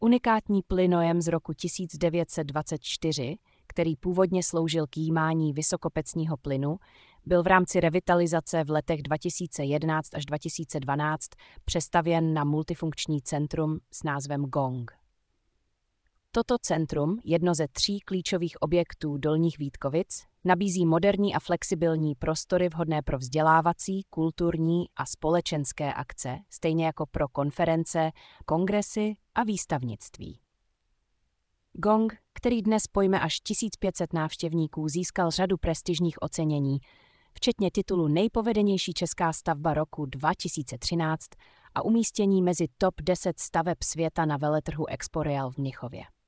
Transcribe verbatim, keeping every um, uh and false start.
Unikátní plynojem z roku tisíc devět set dvacet čtyři, který původně sloužil k jímání vysokopecního plynu, byl v rámci revitalizace v letech dva tisíce jedenáct až dva tisíce dvanáct přestavěn na multifunkční centrum s názvem Gong. Toto centrum, jedno ze tří klíčových objektů Dolních Vítkovic, nabízí moderní a flexibilní prostory vhodné pro vzdělávací, kulturní a společenské akce, stejně jako pro konference, kongresy a výstavnictví. Gong, který dnes pojme až tisíc pět set návštěvníků, získal řadu prestižních ocenění, včetně titulu Nejpovedenější česká stavba roku dva tisíce třináct a umístění mezi top deset staveb světa na veletrhu Expo Real v Mnichově.